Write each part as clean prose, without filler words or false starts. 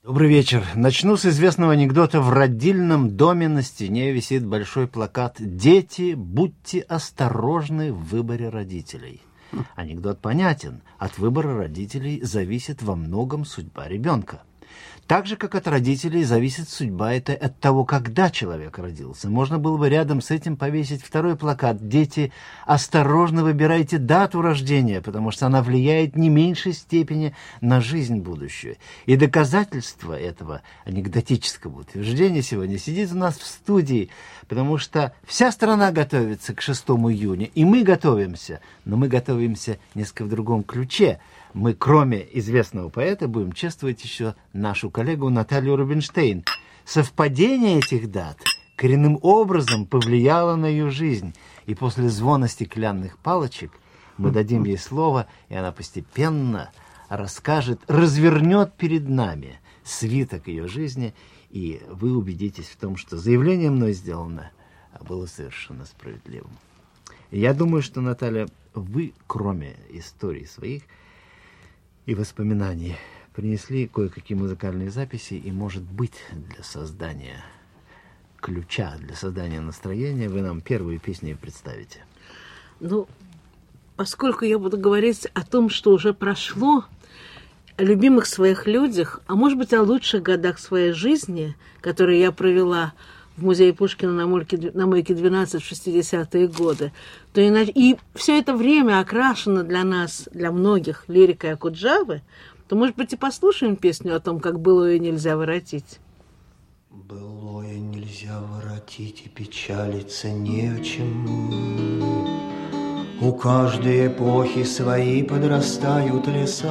Добрый вечер. Начну с известного анекдота. В родильном доме на стене висит большой плакат: «Дети, будьте осторожны в выборе родителей». Анекдот понятен. От выбора родителей зависит во многом судьба ребенка. Так же, как от родителей зависит судьба от того, когда человек родился. Можно было бы рядом с этим повесить второй плакат: «Дети, осторожно выбирайте дату рождения, потому что она влияет не меньшей степени на жизнь будущую». И доказательство этого анекдотического утверждения сегодня сидит у нас в студии, потому что вся страна готовится к 6 июня, и мы готовимся, но мы готовимся несколько в другом ключе. Мы, кроме известного поэта, будем чествовать еще нашу коллегу Наталью Рубинштейн. Совпадение этих дат коренным образом повлияло на ее жизнь. И после звона стеклянных палочек мы дадим ей слово, и она постепенно расскажет, развернет перед нами свиток ее жизни, и вы убедитесь в том, что заявление мной сделано было совершенно справедливым. И я думаю, что, Наталья, вы, кроме историй своих и воспоминаний, принесли кое-какие музыкальные записи, и, может быть, для создания ключа, для создания настроения, вы нам первую песню представите. Ну, поскольку я буду говорить о том, что уже прошло, о любимых своих людях, а может быть, о лучших годах своей жизни, которые я провела в музее Пушкина на Мойке 12 в 60-е годы, то и все это время окрашено для нас, для многих, лирикой Окуджавы, то, может быть, и послушаем песню о том, как былое нельзя воротить. Былое нельзя воротить, и печалиться не о чем. У каждой эпохи свои подрастают леса,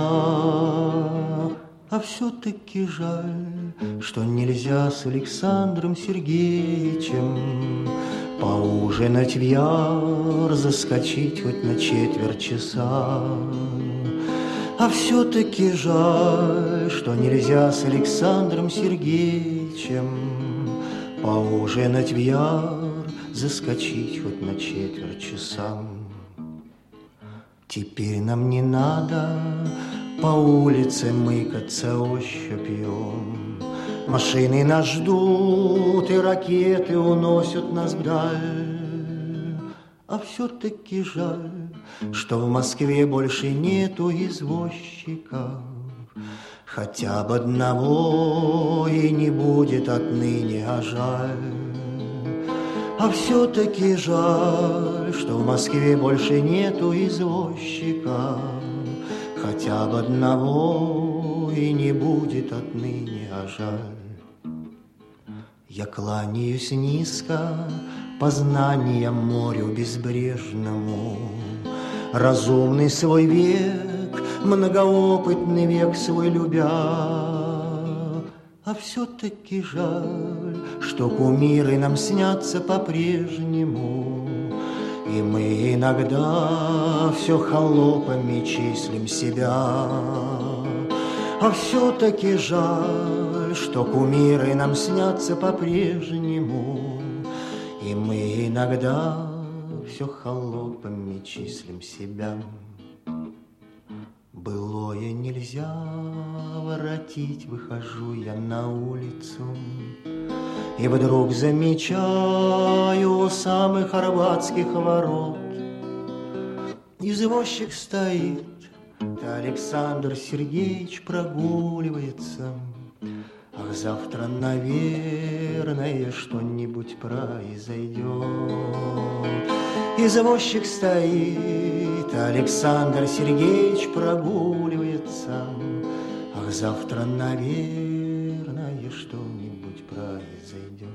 а все-таки жаль, что нельзя с Александром Сергеевичем поужинать в яр, заскочить хоть на четверть часа. А все-таки жаль, что нельзя с Александром Сергеевичем поужинать в яр, заскочить хоть на четверть часа. Теперь нам не надо по улице мыкаться ощупью. Машины нас ждут, и ракеты уносят нас вдаль. А все-таки жаль, что в Москве больше нету извозчиков. Хотя бы одного и не будет отныне, а жаль. А все-таки жаль, что в Москве больше нету извозчика. Хотя бы одного и не будет отныне, а жаль. Я кланяюсь низко познаниям морю безбрежному. Разумный свой век, многоопытный век свой любя. А все-таки жаль, что кумиры нам снятся по-прежнему, и мы иногда все холопами числим себя. А все-таки жаль, что кумиры нам снятся по-прежнему, и мы иногда все холопами числим себя. Былое нельзя воротить, выхожу я на улицу, и вдруг замечаю у самых арбатских ворот извозчик стоит, Александр Сергеевич прогуливается. Ах, завтра, наверное, что-нибудь произойдет. Извозчик стоит, Александр Сергеевич прогуливается. Ах, завтра, наверное, что-нибудь произойдет.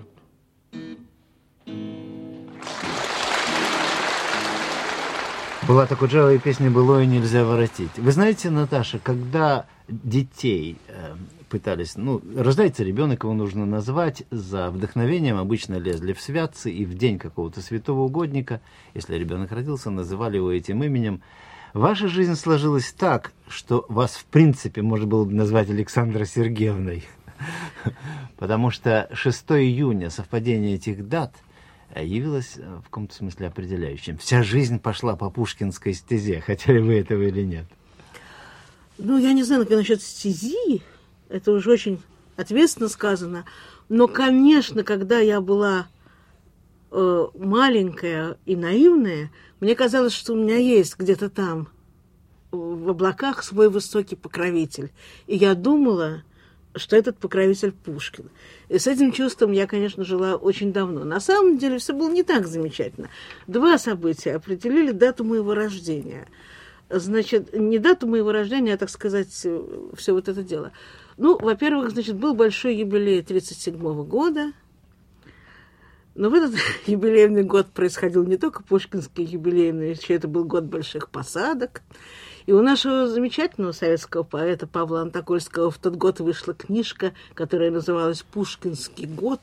Была Окуджава и песня «Былое нельзя воротить». Вы знаете, Наташа, когда детей пытались, рождается ребенок, его нужно назвать, за вдохновением обычно лезли в святцы, и в день какого-то святого угодника, если ребенок родился, называли его этим именем. Ваша жизнь сложилась так, что вас, в принципе, можно было бы назвать Александрой Сергеевной, потому что 6 июня, совпадение этих дат, явилось в каком-то смысле определяющим. Вся жизнь пошла по пушкинской стезе, хотели вы этого или нет. Я не знаю, насчет стези. Это уже очень ответственно сказано. Но, конечно, когда я была маленькая и наивная, мне казалось, что у меня есть где-то там, в облаках, свой высокий покровитель. И я думала, что этот покровитель Пушкин. И с этим чувством я, конечно, жила очень давно. На самом деле все было не так замечательно. 2 события определили дату моего рождения. Значит, не дату моего рождения, а, так сказать, все вот это дело. Ну, во-первых, значит, был большой юбилей 1937 года. Но в этот юбилейный год происходил не только пушкинский юбилей, но еще это был год больших посадок. И у нашего замечательного советского поэта Павла Антокольского в тот год вышла книжка, которая называлась «Пушкинский год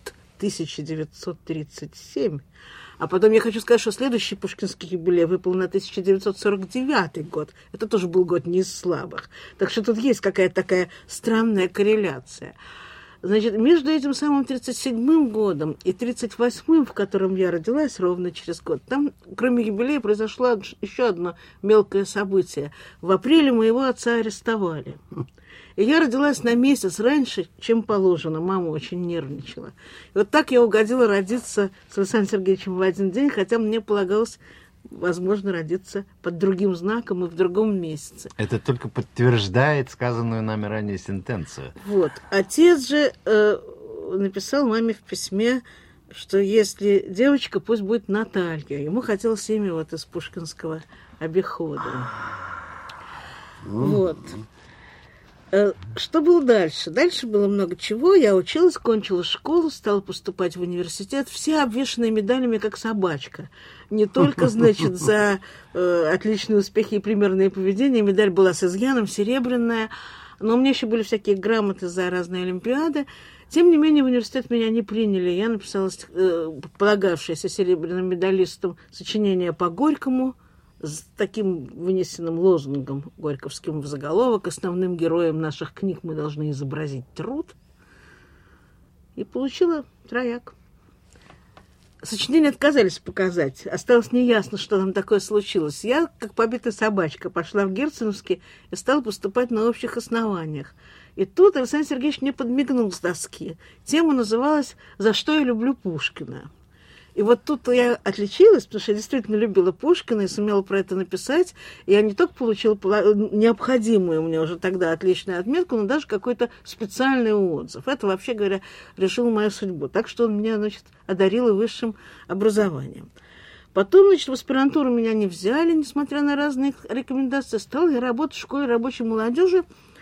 1937». А потом я хочу сказать, что следующий пушкинский юбилей выпал на 1949 год. Это тоже был год не из слабых. Так что тут есть какая-то такая странная корреляция. Значит, между этим самым 37-м годом и 38-м, в котором я родилась ровно через год, там, кроме юбилея, произошло еще одно мелкое событие. В апреле моего отца арестовали. И я родилась на месяц раньше, чем положено. Мама очень нервничала. И вот так я угодила родиться с Александром Сергеевичем в один день, хотя мне полагалось, возможно, родиться под другим знаком и в другом месяце. Это только подтверждает сказанную нами ранее сентенцию. Вот. Отец же написал маме в письме, что если девочка, пусть будет Наталья. Ему хотелось имя вот из пушкинского обихода. Вот. Что было дальше? Дальше было много чего. Я училась, кончила школу, стала поступать в университет. Все обвешаны медалями, как собачка. Не только, значит, за отличные успехи и примерное поведение. Медаль была с изъяном, серебряная. Но у меня еще были всякие грамоты за разные олимпиады. Тем не менее, в университет меня не приняли. Я написала, полагавшееся серебряным медалистом, сочинение по Горькому, с таким вынесенным лозунгом горьковским в заголовок: основным героем наших книг мы должны изобразить труд. И получила трояк. Сочинение отказались показать. Осталось неясно, что там такое случилось. Я, как побитая собачка, пошла в Герценовский и стала поступать на общих основаниях. И тут Александр Сергеевич мне подмигнул с доски. Тема называлась «За что я люблю Пушкина». И вот тут я отличилась, потому что я действительно любила Пушкина и сумела про это написать. И я не только получила необходимую мне уже тогда отличную отметку, но даже какой-то специальный отзыв. Это, вообще говоря, решило мою судьбу. Так что он меня, значит, одарил и высшим образованием. Потом, значит, в аспирантуру меня не взяли, несмотря на разные рекомендации. Стала я работать в школе рабочей молодежи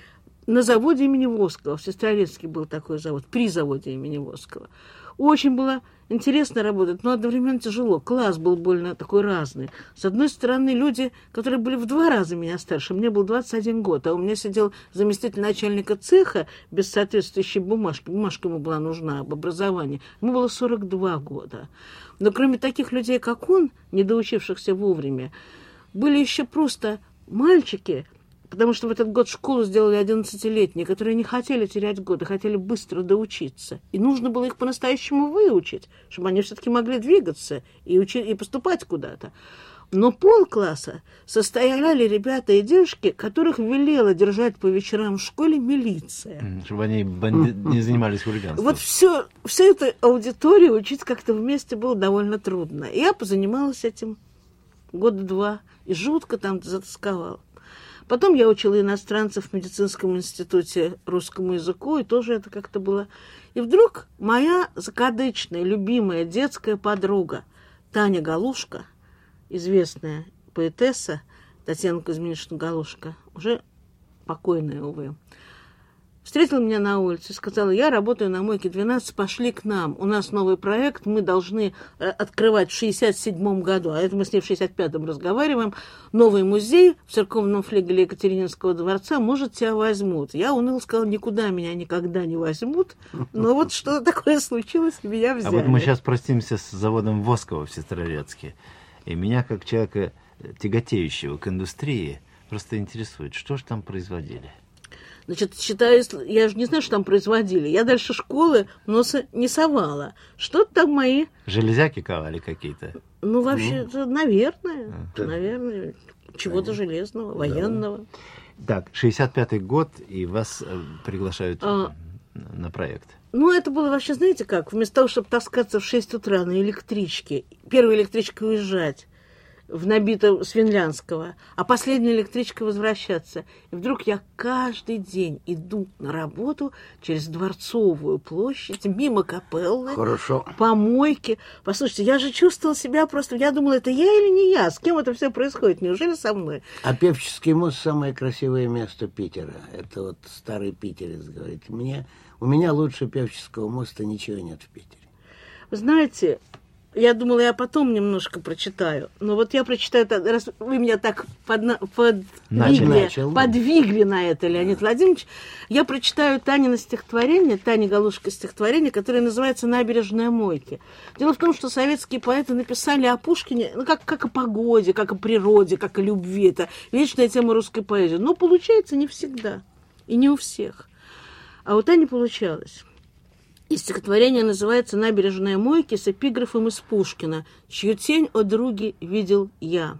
на заводе имени Воскова. В Сестрорецке был такой завод, при заводе имени Воскова. Очень было интересно работать, но одновременно тяжело. Класс был больно такой разный. С одной стороны, люди, которые были в 2 раза меня старше, мне был 21 год, а у меня сидел заместитель начальника цеха без соответствующей бумажки. Бумажка ему была нужна об образовании. Ему было 42 года. Но кроме таких людей, как он, не доучившихся вовремя, были еще просто мальчики, потому что в этот год школу сделали 11-летние, которые не хотели терять годы, хотели быстро доучиться. И нужно было их по-настоящему выучить, чтобы они все-таки могли двигаться и поступать куда-то. Но полкласса состояли ребята и девушки, которых велела держать по вечерам в школе милиция. Чтобы они не занимались хулиганством. Вот всю эту аудиторию учить как-то вместе было довольно трудно. И я позанималась этим 2 года и жутко там затасковала. Потом я учила иностранцев в медицинском институте русскому языку, и тоже это как-то было. И вдруг моя закадычная, любимая детская подруга Таня Галушка, известная поэтесса Татьяна Кузьминична Галушка, уже покойная, увы, встретила меня на улице и сказала: я работаю на мойке 12, пошли к нам. У нас новый проект, мы должны открывать в 67-м году, а это мы с ней в 65-м разговариваем, новый музей в церковном флигеле Екатерининского дворца, может, тебя возьмут. Я уныло сказала: никуда меня никогда не возьмут, но вот что такое случилось, и меня взяли. А вот мы сейчас простимся с заводом Воскова в Сестрорецке, и меня, как человека, тяготеющего к индустрии, просто интересует, что же там производили? Значит, считаю, я же не знаю, что там производили. Я дальше школы носа не совала. Что-то там мои... Железяки ковали какие-то? Ну, вообще, наверное, чего-то железного, военного. Так, 65-й год, и вас приглашают... на проект? Ну, это было вообще, знаете как, вместо того, чтобы таскаться в 6 утра на электричке, первой электричкой уезжать в набитом с Финляндского, а последней электричкой возвращаться. И вдруг я каждый день иду на работу через Дворцовую площадь, мимо Капеллы, Хорошо. помойки. Послушайте, я же чувствовала себя просто... Я думала, это я или не я? С кем это все происходит? Неужели со мной? А Певческий мост – самое красивое место Питера. Это вот старый питерец говорит. У меня лучше Певческого моста ничего нет в Питере. Вы знаете, я думала, я потом немножко прочитаю. Но вот я прочитаю, раз вы меня так подвигли на это, Леонид Владимирович, я прочитаю Танино стихотворение, Тани Галушко стихотворение, которое называется «Набережная Мойки». Дело в том, что советские поэты написали о Пушкине, ну, как о погоде, как о природе, как о любви. Это вечная тема русской поэзии. Но получается не всегда и не у всех. А у Тани получалось. И стихотворение называется «Набережная Мойки» с эпиграфом из Пушкина «Чью тень, о други, видел я».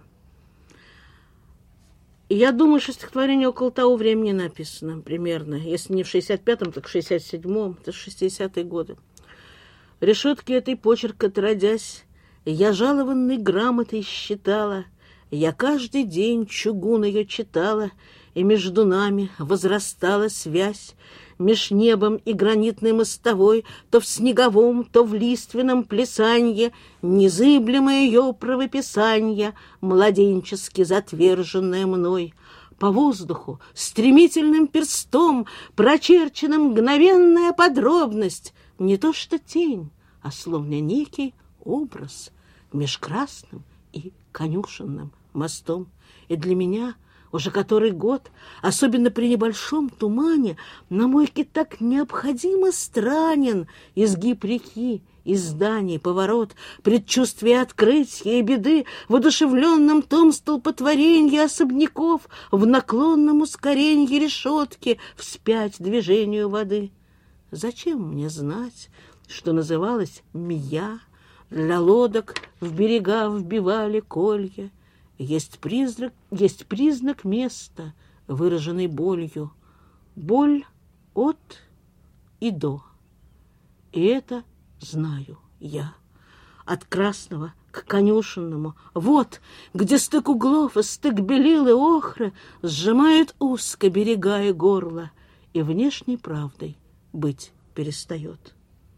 И я думаю, что стихотворение около того времени написано примерно. Если не в 65-м, так в 67-м. Это 60-е годы. Решетки этой почерк отродясь, я жалованной грамотой считала, я каждый день чугун ее читала, и между нами возрастала связь, меж небом и гранитной мостовой, то в снеговом, то в лиственном плясанье, незыблемое ее правописанье, младенчески затверженное мной. По воздуху стремительным перстом прочерчена мгновенная подробность, не то что тень, а словно некий образ меж красным и конюшенным мостом. И для меня уже который год, особенно при небольшом тумане, на мойке так необходимо странен изгиб реки, из зданий поворот, предчувствие открытия и беды, в одушевленном том столпотворении особняков, в наклонном ускорении решетки, вспять движению воды. Зачем мне знать, что называлось «мия», для лодок в берега вбивали колья? Есть признак места, выраженный болью. Боль от и до. И это знаю я. От красного к конюшенному. Вот, где стык углов и стык белил и охры сжимают узко берега и горло, и внешней правдой быть перестает.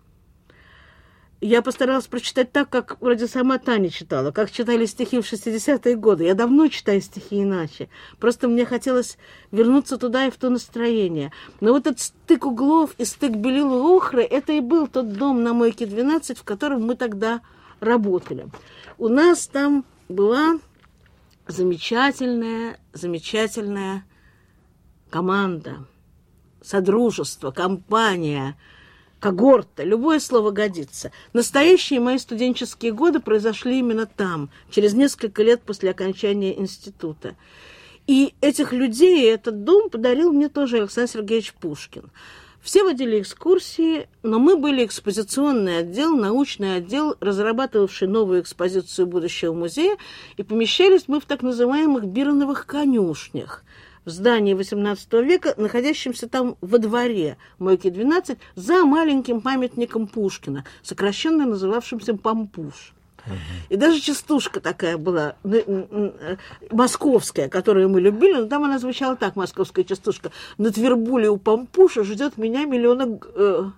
Я постаралась прочитать так, как вроде сама Таня читала, как читали стихи в 60-е годы. Я давно читаю стихи иначе. Просто мне хотелось вернуться туда и в то настроение. Но вот этот стык углов и стык белил и охры, это и был тот дом на Мойке 12, в котором мы тогда работали. У нас там была замечательная команда, содружество, компания, когорта, любое слово годится. Настоящие мои студенческие годы произошли именно там, через несколько лет после окончания института. И этих людей, этот дом подарил мне тоже Александр Сергеевич Пушкин. Все водили экскурсии, но мы были экспозиционный отдел, научный отдел, разрабатывавший новую экспозицию будущего музея, и помещались мы в так называемых Бироновых конюшнях, в здании XVIII века, находящемся там во дворе Мойки 12, за маленьким памятником Пушкина, сокращенно называвшимся Пампуш. И даже частушка такая была, московская, которую мы любили, но там она звучала так, московская частушка. На Твербуле у Пампуша ждет меня миллиона...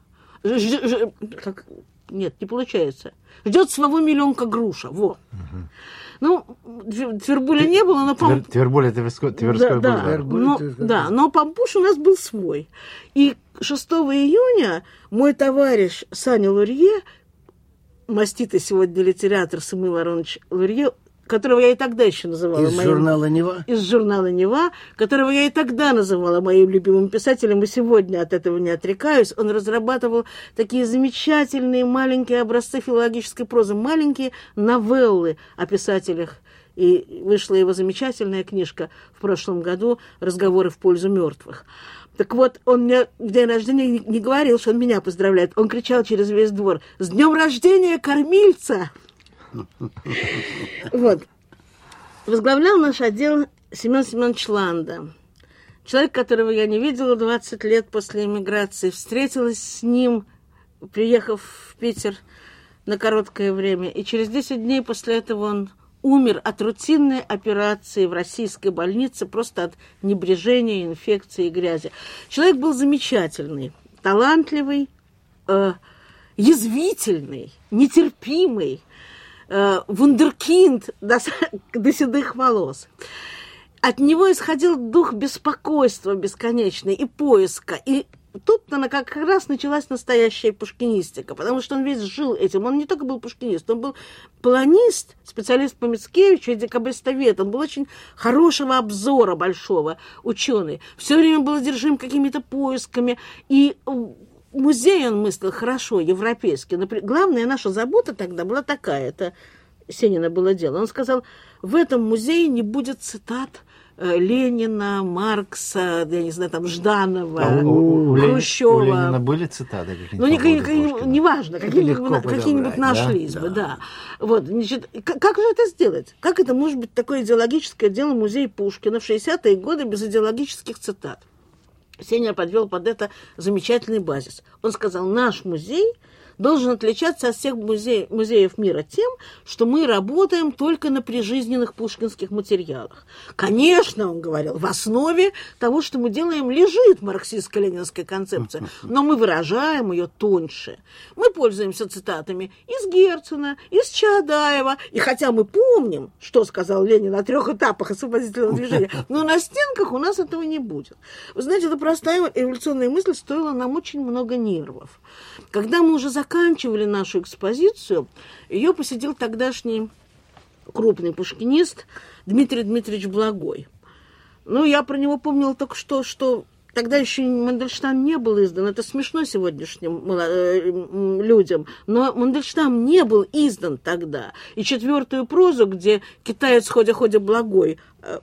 Нет, не получается. Ждет своего миллионка груша. Во. Ну, Твербуля не было, но... Твербуль — это Тверской бульвар. Да, но Пампуш у нас был свой. И 6 июня мой товарищ Саня Лурье, маститый сегодня литератор Самуил Аронович Лурье, которого я и тогда еще называла... Из журнала «Нева»? Из журнала «Нева», которого я и тогда называла моим любимым писателем, и сегодня от этого не отрекаюсь. Он разрабатывал такие замечательные маленькие образцы филологической прозы, маленькие новеллы о писателях. И вышла его замечательная книжка в прошлом году «Разговоры в пользу мертвых». Так вот, он мне в день рождения не говорил, что он меня поздравляет. Он кричал через весь двор: «С днем рождения, кормильца!» Вот. Возглавлял наш отдел Семен Семенович Ланда. Человек, которого я не видела 20 лет после эмиграции, встретилась с ним, приехав в Питер на короткое время. И через 10 дней после этого он умер от рутинной операции в российской больнице, просто от небрежения, инфекции и грязи. Человек был замечательный, талантливый, язвительный, нетерпимый, вундеркинд до седых волос. От него исходил дух беспокойства бесконечный и поиска. И тут-то как раз началась настоящая пушкинистика, потому что он весь жил этим. Он не только был пушкинист, он был планист, специалист по Мицкевичу и декабристовед. Он был очень хорошего обзора большого, ученый. Все время был одержим какими-то поисками. И музей он мыслил хорошо, европейский. Главная наша забота тогда была такая, это Сенина было дело. Он сказал, в этом музее не будет цитат Ленина, Маркса, я не знаю, там, Жданова, Хрущева. У Ленина были цитаты? Ну, неважно, какие-нибудь нашлись бы, да. Вот, значит, как же это сделать? Как это может быть такое идеологическое дело музея Пушкина в 60-е годы без идеологических цитат? Сеня подвел под это замечательный базис. Он сказал, наш музей должен отличаться от всех музеев мира тем, что мы работаем только на прижизненных пушкинских материалах. Конечно, он говорил, в основе того, что мы делаем, лежит марксистско-ленинская концепция, но мы выражаем ее тоньше. Мы пользуемся цитатами из Герцена, из Чаадаева, и хотя мы помним, что сказал Ленин о 3 этапах освободительного движения, но на стенках у нас этого не будет. Вы знаете, эта простая эволюционная мысль стоила нам очень много нервов. Когда мы уже заканчивали нашу экспозицию, ее посетил тогдашний крупный пушкинист Дмитрий Дмитриевич Благой. Ну, я про него помнила только что тогда еще Мандельштам не был издан. Это смешно сегодняшним людям. Но Мандельштам не был издан тогда. И 4-ю прозу, где китаец ходя-ходя Благой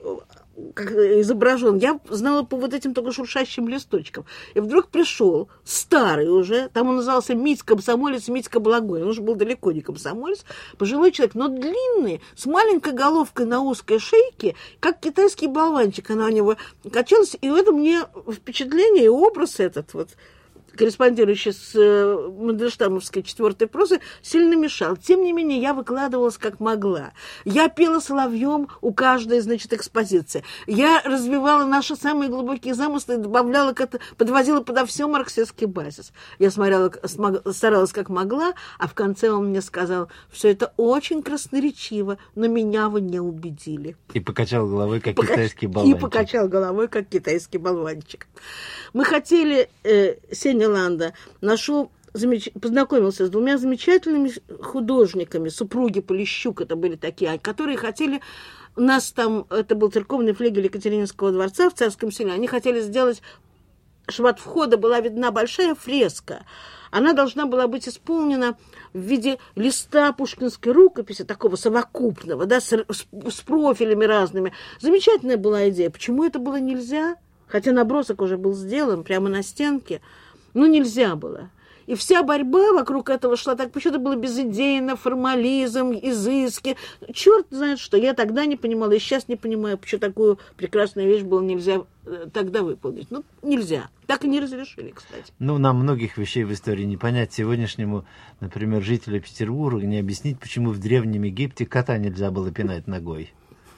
как изображен, я знала по вот этим только шуршащим листочкам. И вдруг пришел старый уже, там он назывался Митька-комсомолец, Митька Благой. Он уже был далеко не комсомолец, пожилой человек, но длинный, с маленькой головкой на узкой шейке, как китайский болванчик. Она у него качалась, и это мне впечатление и образ этот вот, корреспондирующий с Мандельштамовской 4-й прозой, сильно мешал. Тем не менее, я выкладывалась как могла. Я пела соловьем у каждой, значит, экспозиции. Я развивала наши самые глубокие замыслы, добавляла, подводила подо все марксистский базис. Я старалась как могла, а в конце он мне сказал, все это очень красноречиво, но меня вы не убедили. И покачал головой, как китайский болванчик. И покачал головой, как китайский болванчик. Мы хотели, Сеня Ланда познакомился с 2 замечательными художниками, супруги Полищук, это были такие, которые хотели, у нас там, это был церковный флигель Екатерининского дворца в Царском селе, они хотели сделать, чтобы от входа была видна большая фреска. Она должна была быть исполнена в виде листа пушкинской рукописи, такого совокупного, да, с профилями разными. Замечательная была идея. Почему это было нельзя? Хотя набросок уже был сделан прямо на стенке. Ну, нельзя было. И вся борьба вокруг этого шла так, почему-то было безидейно, формализм, изыски. Черт знает что. Я тогда не понимала, и сейчас не понимаю, почему такую прекрасную вещь было нельзя тогда выполнить. Ну, нельзя. Так и не разрешили, кстати. Ну, нам многих вещей в истории не понять. Сегодняшнему, например, жителю Петербурга не объяснить, почему в Древнем Египте кота нельзя было пинать ногой.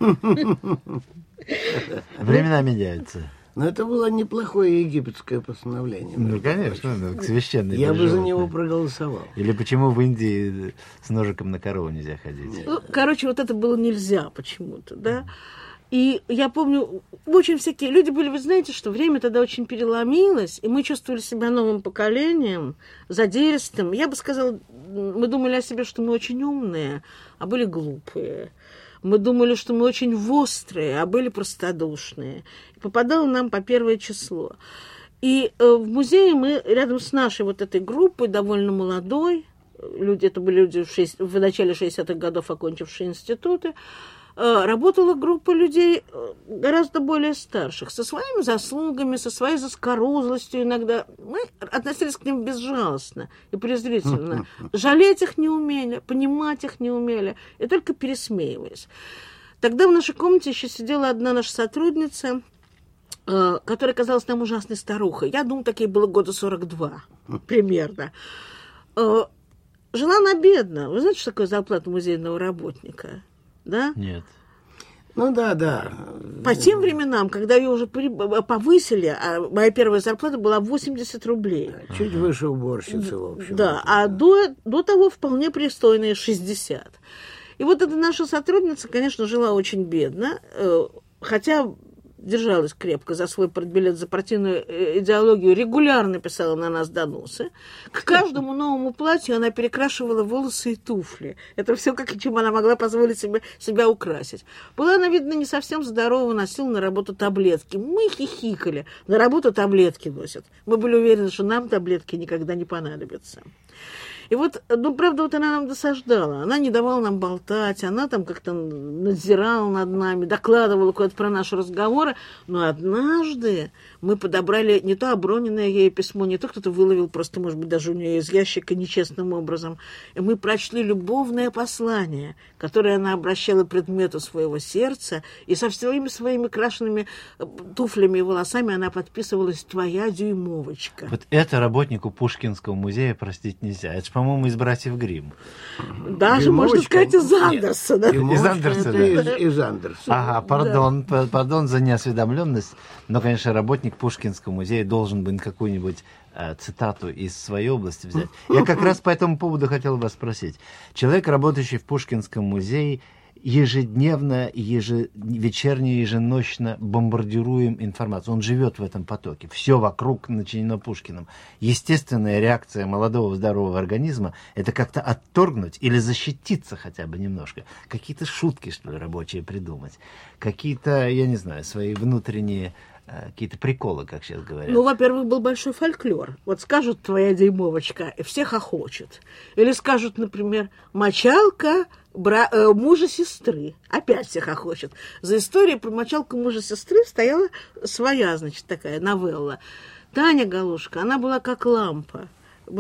Времена меняются. Но это было неплохое египетское постановление. Ну, конечно, священное. Я бы за него проголосовал. Или почему в Индии с ножиком на корову нельзя ходить? Ну, короче, вот это было нельзя почему-то, да. И я помню, очень всякие люди были, вы знаете, что время тогда очень переломилось, и мы чувствовали себя новым поколением, задиристым. Я бы сказала, мы думали о себе, что мы очень умные, а были глупые. Мы думали, что мы очень вострые, а были простодушные. И попадало нам по 1 число. И в музее мы рядом с нашей вот этой группой, довольно молодой, это были люди в начале 60-х годов, окончившие институты, работала группа людей гораздо более старших, со своими заслугами, со своей заскорузлостью иногда. Мы относились к ним безжалостно и презрительно. Жалеть их не умели, понимать их не умели, и только пересмеиваясь. Тогда в нашей комнате еще сидела одна наша сотрудница, которая казалась нам ужасной старухой. Я думаю, такие было года 42 примерно. Жила она бедно. Вы знаете, что такое зарплата музейного работника? Да? Нет. Ну да. По тем временам, когда ее уже повысили, моя первая зарплата была 80 рублей. Чуть выше уборщицы, в общем. Да, а до того вполне пристойные 60. И вот эта наша сотрудница, конечно, жила очень бедно, хотя держалась крепко за свой партбилет, за партийную идеологию, регулярно писала на нас доносы. К каждому новому платью она перекрашивала волосы и туфли. Это все, чем она могла позволить себя украсить. Была она, видно, не совсем здорова, носила на работу таблетки. Мы хихикали. На работу таблетки носят. Мы были уверены, что нам таблетки никогда не понадобятся. И вот, правда, она нам досаждала. Она не давала нам болтать, она там как-то надзирала над нами, докладывала куда-то про наши разговоры. Но однажды мы подобрали не то оброненное ей письмо, не то кто-то выловил просто, может быть, даже у нее из ящика нечестным образом. И мы прочли любовное послание, которое она обращала к предмету своего сердца, и со всеми своими крашенными туфлями и волосами она подписывалась «Твоя дюймовочка». Вот это работнику Пушкинского музея простить нельзя. Это же, по-моему, из «Братьев Гримм». Даже, можно сказать, из Андерсона. Из Андерсона. Из Андерсона. Ага, пардон за неосведомленность, но, конечно, работник Пушкинского музея должен бы какую-нибудь цитату из своей области взять. Я как раз по этому поводу хотел вас спросить. Человек, работающий в Пушкинском музее, ежедневно, вечерне, еженочно бомбардируем информацию. Он живет в этом потоке. Все вокруг начинено Пушкиным. Естественная реакция молодого здорового организма – это как-то отторгнуть или защититься хотя бы немножко. Какие-то шутки, что ли, рабочие придумать. Какие-то, я не знаю, свои внутренние какие-то приколы, как сейчас говорят. Ну, во-первых, был большой фольклор. Вот скажут «твоя дюймовочка», и все хохочут. Или скажут, например, «мочалка мужа сестры». Опять все хохочут. За историей про мочалку мужа сестры стояла своя, значит, такая новелла. Таня Галушка, она была как лампа.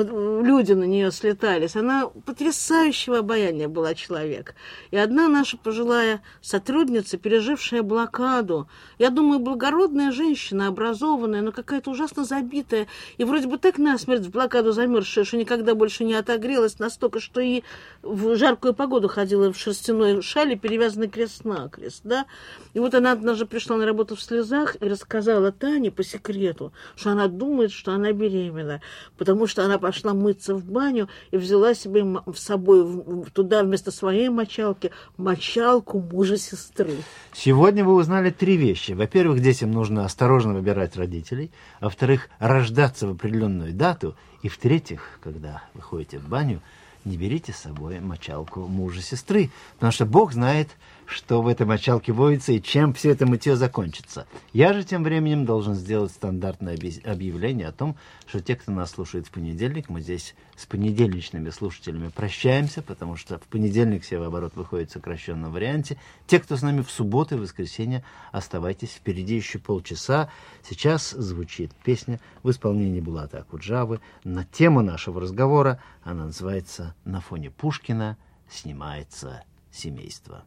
Люди на нее слетались. Она потрясающего обаяния была человек. И одна наша пожилая сотрудница, пережившая блокаду, я думаю, благородная женщина, образованная, но какая-то ужасно забитая, и вроде бы так насмерть в блокаду замерзшая, что никогда больше не отогрелась настолько, что и в жаркую погоду ходила в шерстяной шале, перевязанной крест-накрест, да? И вот она однажды пришла на работу в слезах и рассказала Тане по секрету, что она думает, что она беременна, потому что она пошла мыться в баню и взяла себе с собой туда вместо своей мочалки мочалку мужа сестры. Сегодня вы узнали 3 вещи. Во-первых, детям нужно осторожно выбирать родителей. Во-вторых, рождаться в определенную дату. И в-третьих, когда вы ходите в баню, не берите с собой мочалку мужа сестры, потому что Бог знает, что в этой мочалке водится и чем все это мытье закончится. Я же тем временем должен сделать стандартное объявление о том, что те, кто нас слушает в понедельник, мы здесь с понедельничными слушателями прощаемся, потому что в понедельник Севооборот выходит в сокращенном варианте. Те, кто с нами в субботу и воскресенье, оставайтесь, впереди еще полчаса. Сейчас звучит песня в исполнении Булата Акуджавы на тему нашего разговора. Она называется «На фоне Пушкина снимается семейство».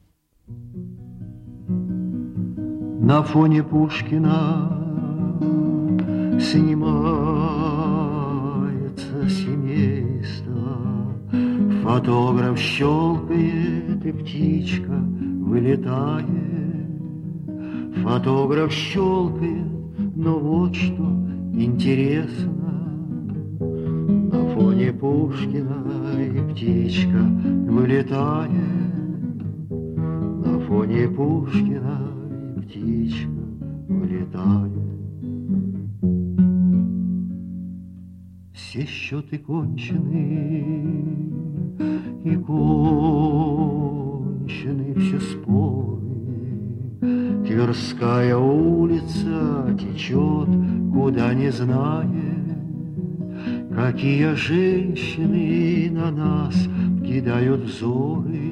На фоне Пушкина снимается семейство, фотограф щелкает, и птичка вылетает. Фотограф щелкает, но вот что интересно. На фоне Пушкина и птичка вылетает. На фоне Пушкина и птичка вылетает. Все счеты кончены, и кончены все споры. Тверская улица течет, куда не зная. Какие женщины на нас кидают взоры.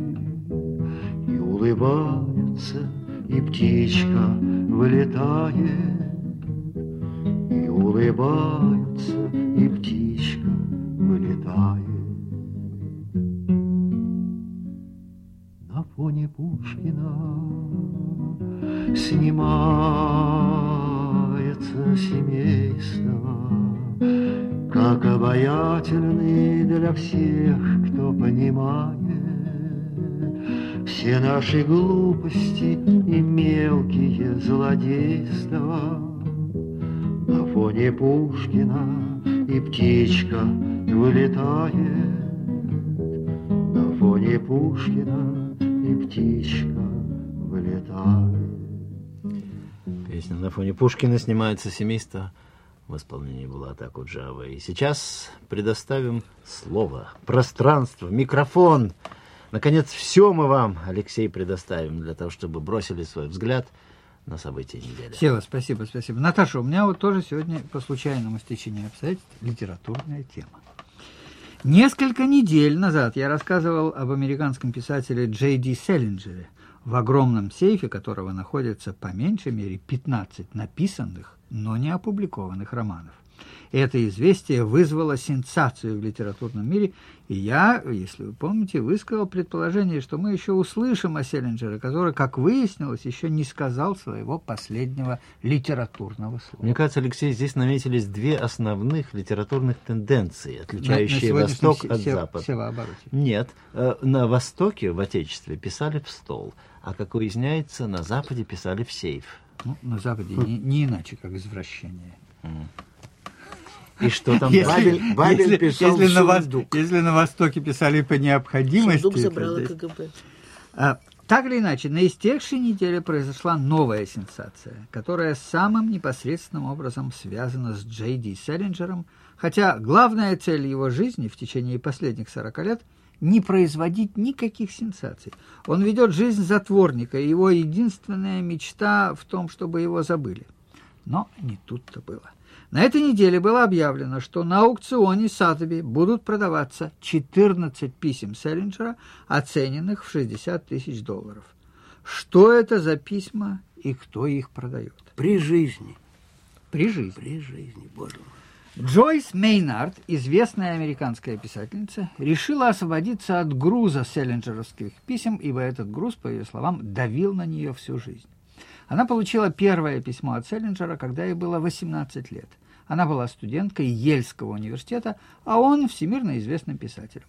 Улыбаются, и птичка вылетает. И улыбаются, и птичка вылетает. На фоне Пушкина снимается сердце семейства, как обаятельный для всех, кто понимает все наши глупости и мелкие злодейства. На фоне Пушкина и птичка вылетает, на фоне Пушкина и птичка вылетает. Песня «На фоне Пушкина» снимается «Семейство» в исполнении Булата Акуджавы. И сейчас предоставим слово, пространство, микрофон. Наконец, все мы вам, Алексей, предоставим для того, чтобы бросили свой взгляд на события недели. Сева, спасибо. Наташа, у меня вот тоже сегодня по случайному стечению обстоятельств литературная тема. Несколько недель назад я рассказывал об американском писателе Джей Ди Селлинджере, в огромном сейфе которого находится по меньшей мере 15 написанных, но не опубликованных романов. Это известие вызвало сенсацию в литературном мире, и я, если вы помните, высказал предположение, что мы еще услышим о Селлинджере, который, как выяснилось, еще не сказал своего последнего литературного слова. Мне кажется, Алексей, здесь наметились две основных литературных тенденции, отличающие Восток от Запада. Нет, на Востоке, в Отечестве, писали в стол, а, как выясняется, на Западе писали в сейф. Ну, на Западе не иначе, как извращение. И что там? Бабель писал в сундук. Если на Востоке писали по необходимости... Сундук забрала КГБ. Так или иначе, на истекшей неделе произошла новая сенсация, которая самым непосредственным образом связана с Джей Ди Селлинджером, хотя главная цель его жизни в течение последних 40 лет – не производить никаких сенсаций. Он ведет жизнь затворника, и его единственная мечта в том, чтобы его забыли. Но не тут-то было. На этой неделе было объявлено, что на аукционе Сатоби будут продаваться 14 писем Селлинджера, оцененных в $60 тысяч. Что это за письма и кто их продает? При жизни. При жизни. При жизни, боже мой. Джойс Мейнард, известная американская писательница, решила освободиться от груза селлинджеровских писем, ибо этот груз, по ее словам, давил на нее всю жизнь. Она получила первое письмо от Селлинджера, когда ей было 18 лет. Она была студенткой Ельского университета, а он всемирно известным писателем.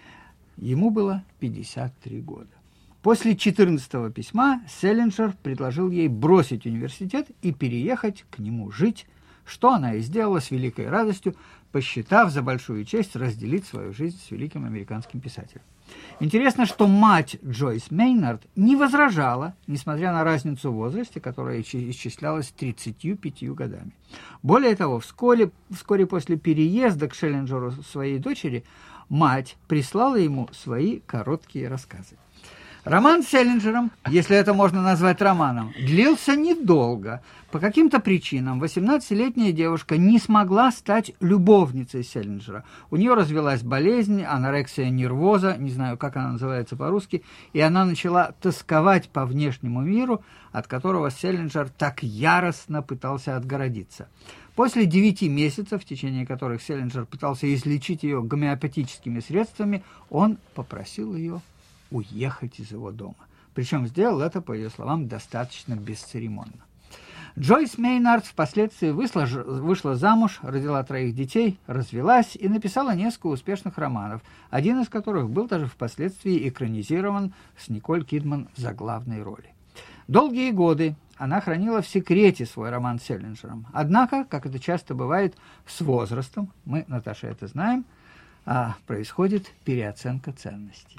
Ему было 53 года. После 14-го письма Селлинджер предложил ей бросить университет и переехать к нему жить, что она и сделала с великой радостью, посчитав за большую честь разделить свою жизнь с великим американским писателем. Интересно, что мать Джойс Мейнард не возражала, несмотря на разницу в возрасте, которая исчислялась 35 годами. Более того, вскоре после переезда к Селлинджеру своей дочери, мать прислала ему свои короткие рассказы. Роман с Селлинджером, если это можно назвать романом, длился недолго. По каким-то причинам 18-летняя девушка не смогла стать любовницей Селлинджера. У нее развилась болезнь, анорексия нервоза, не знаю, как она называется по-русски, и она начала тосковать по внешнему миру, от которого Селлинджер так яростно пытался отгородиться. После 9 месяцев, в течение которых Селлинджер пытался излечить ее гомеопатическими средствами, он попросил ее уехать из его дома. Причем сделал это, по ее словам, достаточно бесцеремонно. Джойс Мейнард впоследствии вышла замуж, родила 3 детей, развелась и написала несколько успешных романов, один из которых был даже впоследствии экранизирован с Николь Кидман в заглавной роли. Долгие годы она хранила в секрете свой роман с Селлинджером. Однако, как это часто бывает с возрастом, мы, Наташа, это знаем, происходит переоценка ценностей.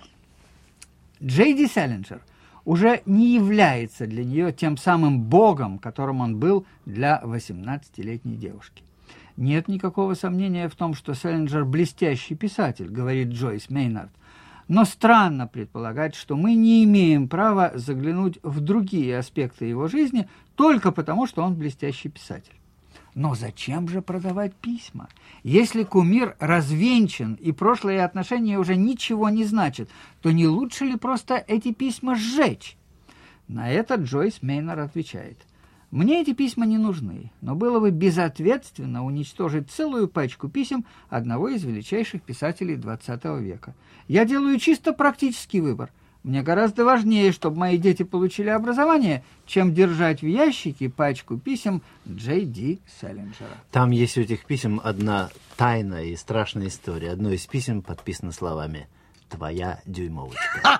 Джей Ди Селлинджер уже не является для нее тем самым богом, которым он был для 18-летней девушки. Нет никакого сомнения в том, что Селлинджер блестящий писатель, говорит Джойс Мейнард, но странно предполагать, что мы не имеем права заглянуть в другие аспекты его жизни только потому, что он блестящий писатель. Но зачем же продавать письма? Если кумир развенчан и прошлые отношения уже ничего не значат, то не лучше ли просто эти письма сжечь? На это Джойс Мейнард отвечает: «Мне эти письма не нужны, но было бы безответственно уничтожить целую пачку писем одного из величайших писателей XX века. Я делаю чисто практический выбор. Мне гораздо важнее, чтобы мои дети получили образование, чем держать в ящике пачку писем Джей Ди Селлинджера. Там есть у этих писем одна тайная и страшная история. Одно из писем подписано словами «Твоя дюймовочка».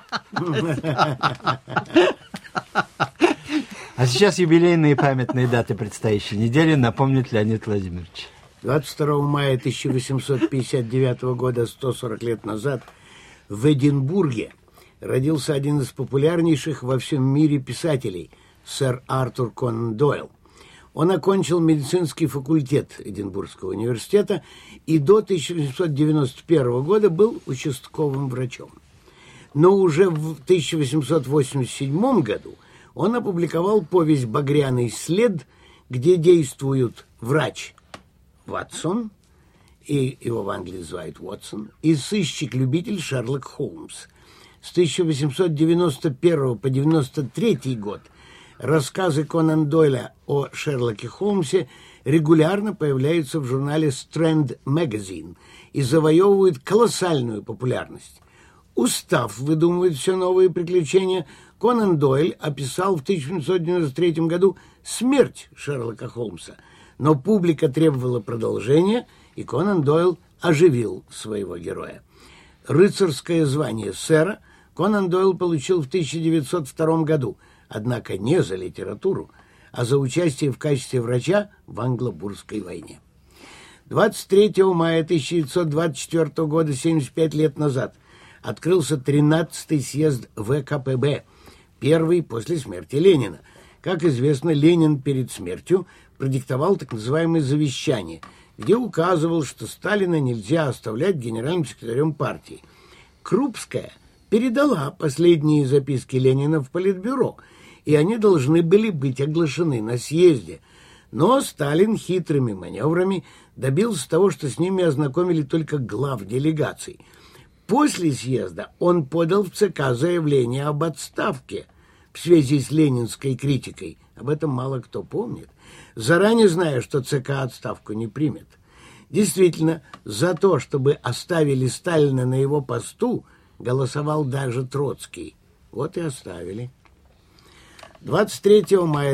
А сейчас юбилейные памятные даты предстоящей недели напомнит Леонид Владимирович. 22 мая 1859 года, 140 лет назад, в Эдинбурге родился один из популярнейших во всем мире писателей, сэр Артур Конан Дойл. Он окончил медицинский факультет Эдинбургского университета и до 1891 года был участковым врачом. Но уже в 1887 году он опубликовал повесть «Багряный след», где действуют врач Ватсон, и его в Англии называют Уотсон, и сыщик-любитель Шерлок Холмс. С 1891 по 1993 год рассказы Конан Дойля о Шерлоке Холмсе регулярно появляются в журнале Strand Magazine и завоевывают колоссальную популярность. Устав выдумывать все новые приключения, Конан Дойль описал в 1893 году смерть Шерлока Холмса, но публика требовала продолжения, и Конан Дойл оживил своего героя. Рыцарское звание сэра Конан Дойл получил в 1902 году, однако не за литературу, а за участие в качестве врача в Англо-Бурской войне. 23 мая 1924 года, 75 лет назад, открылся 13-й съезд ВКПБ, первый после смерти Ленина. Как известно, Ленин перед смертью продиктовал так называемое завещание, где указывал, что Сталина нельзя оставлять генеральным секретарем партии. Крупская передала последние записки Ленина в Политбюро, и они должны были быть оглашены на съезде. Но Сталин хитрыми маневрами добился того, что с ними ознакомили только глав делегаций. После съезда он подал в ЦК заявление об отставке в связи с ленинской критикой. Об этом мало кто помнит, заранее зная, что ЦК отставку не примет. Действительно, за то, чтобы оставили Сталина на его посту, голосовал даже Троцкий. Вот и оставили. 23 мая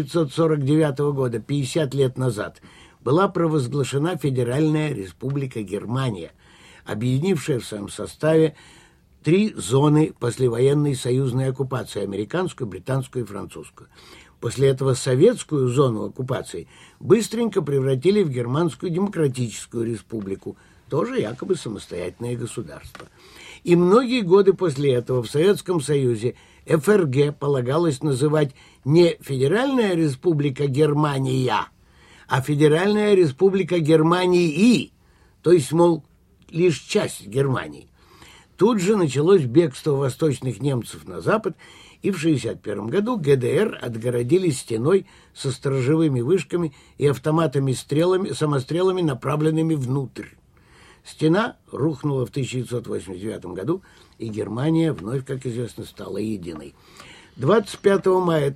1949 года, 50 лет назад, была провозглашена Федеральная Республика Германия, объединившая в своем составе 3 зоны послевоенной союзной оккупации – американскую, британскую и французскую. После этого советскую зону оккупации быстренько превратили в Германскую Демократическую Республику, тоже якобы самостоятельное государство. И многие годы после этого в Советском Союзе ФРГ полагалось называть не Федеральная Республика Германия, а Федеральная Республика Германии, то есть, мол, лишь часть Германии. Тут же началось бегство восточных немцев на запад, и в 1961 году ГДР отгородили стеной со сторожевыми вышками и самострелами, направленными внутрь. Стена рухнула в 1989 году, и Германия вновь, как известно, стала единой. 25 мая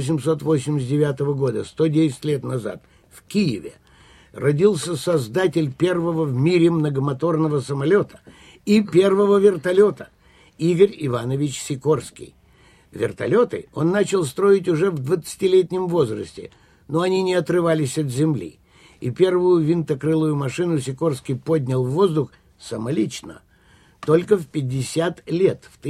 1889 года, 110 лет назад, в Киеве, родился создатель первого в мире многомоторного самолета и первого вертолета Игорь Иванович Сикорский. Вертолеты он начал строить уже в 20-летнем возрасте, но они не отрывались от земли. И первую винтокрылую машину Сикорский поднял в воздух самолично только в 50 лет, в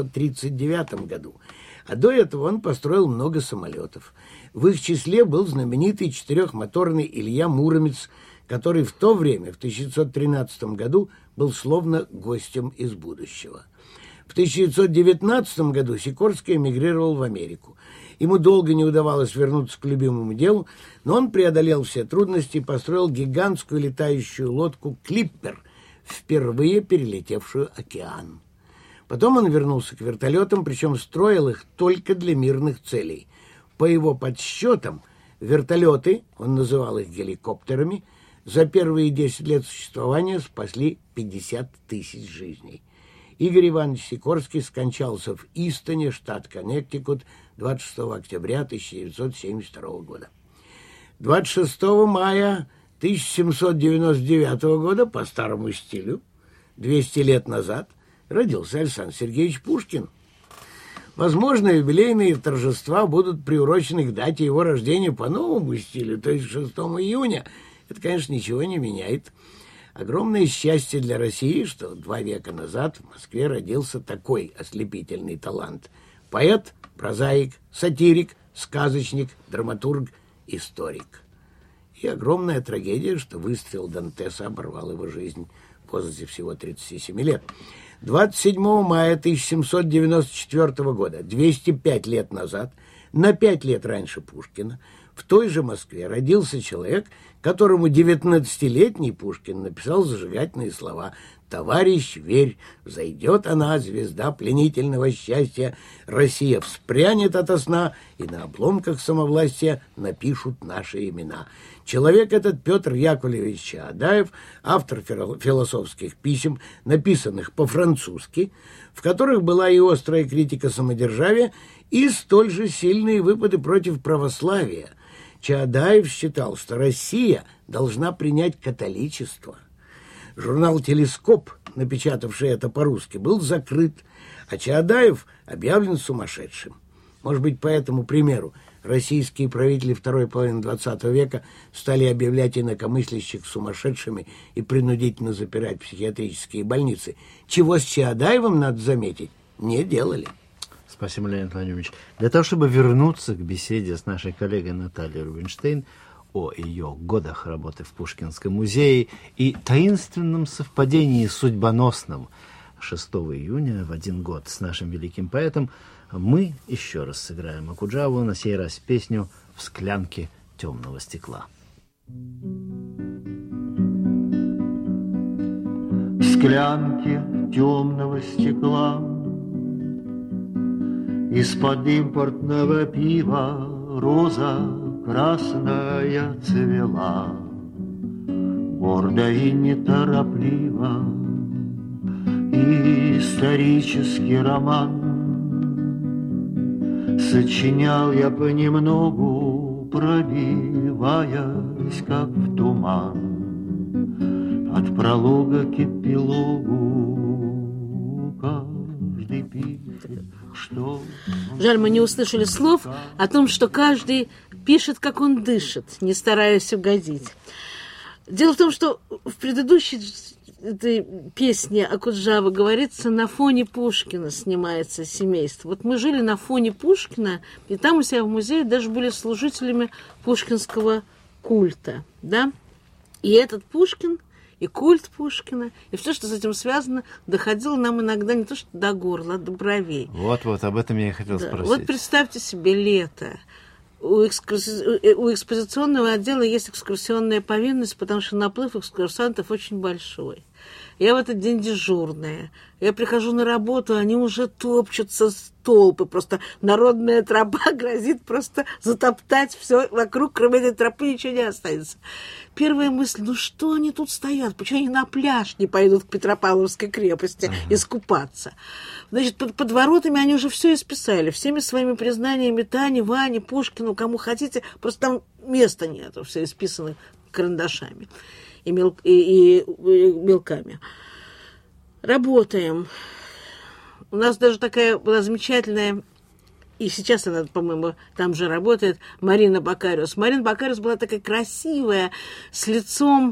1939 году. А до этого он построил много самолетов. В их числе был знаменитый 4-моторный Илья Муромец, который в то время, в 1913 году, был словно гостем из будущего. В 1919 году Сикорский эмигрировал в Америку. Ему долго не удавалось вернуться к любимому делу, но он преодолел все трудности и построил гигантскую летающую лодку «Клиппер», впервые перелетевшую океан. Потом он вернулся к вертолетам, причем строил их только для мирных целей. По его подсчетам, вертолеты, он называл их геликоптерами, за первые 10 лет существования спасли 50 тысяч жизней. Игорь Иванович Сикорский скончался в Истоне, штат Коннектикут, 26 октября 1972 года. 26 мая 1799 года, по старому стилю, 200 лет назад, родился Александр Сергеевич Пушкин. Возможно, юбилейные торжества будут приурочены к дате его рождения по новому стилю, то есть 6 июня. Это, конечно, ничего не меняет. Огромное счастье для России, что 2 века назад в Москве родился такой ослепительный талант. Поэт, прозаик, сатирик, сказочник, драматург, историк. И огромная трагедия, что выстрел Дантеса оборвал его жизнь в возрасте всего 37 лет. 27 мая 1794 года, 205 лет назад, на 5 лет раньше Пушкина, в той же Москве родился человек, которому 19-летний Пушкин написал зажигательные слова: «Товарищ, верь, взойдет она, звезда пленительного счастья, Россия вспрянет ото сна, и на обломках самовластия напишут наши имена». Человек этот Петр Яковлевич Чаадаев, автор философских писем, написанных по-французски, в которых была и острая критика самодержавия, и столь же сильные выпады против православия. Чаадаев считал, что Россия должна принять католичество. Журнал «Телескоп», напечатавший это по-русски, был закрыт, а Чаадаев объявлен сумасшедшим. Может быть, по этому примеру российские правители второй половины XX века стали объявлять инакомыслящих сумасшедшими и принудительно запирать в психиатрические больницы. Чего с Чаадаевым, надо заметить, не делали. Спасибо, Леонид Владимирович. Для того, чтобы вернуться к беседе с нашей коллегой Натальей Рубинштейн о ее годах работы в Пушкинском музее и таинственном совпадении судьбоносном 6 июня в один год с нашим великим поэтом, мы еще раз сыграем Окуджаву, на сей раз песню «В склянке темного стекла». В склянке темного стекла из-под импортного пива роза красная цвела, гордо и неторопливо. Исторический роман сочинял я понемногу, пробиваясь, как в туман, от пролога к эпилогу. Каждый пишет, что... Жаль, мы не услышали слов о том, что каждый пишет, как он дышит, не стараясь угодить. Дело в том, что в предыдущей этой песне Окуджава говорится, на фоне Пушкина снимается семейство. Вот мы жили на фоне Пушкина, и там у себя в музее даже были служителями пушкинского культа, да? И этот Пушкин, и культ Пушкина, и все, что с этим связано, доходило нам иногда не то что до горла, а до бровей. Вот, об этом я и хотел спросить. Вот представьте себе лето. У экспозиционного отдела есть экскурсионная повинность, потому что наплыв экскурсантов очень большой. Я в этот день дежурная. Я прихожу на работу, они уже топчутся столпы. Просто народная тропа грозит просто затоптать все вокруг, кроме этой тропы ничего не останется. Первая мысль, ну что они тут стоят? Почему они на пляж не пойдут к Петропавловской крепости искупаться? Значит, под воротами они уже все исписали. Всеми своими признаниями Тане, Ване, Пушкину, кому хотите. Просто там места нету, все исписано карандашами и мелками. Работаем. У нас даже такая была замечательная, и сейчас она, по-моему, там же работает, Марина Бакариус. Марина Бакариус была такая красивая, с лицом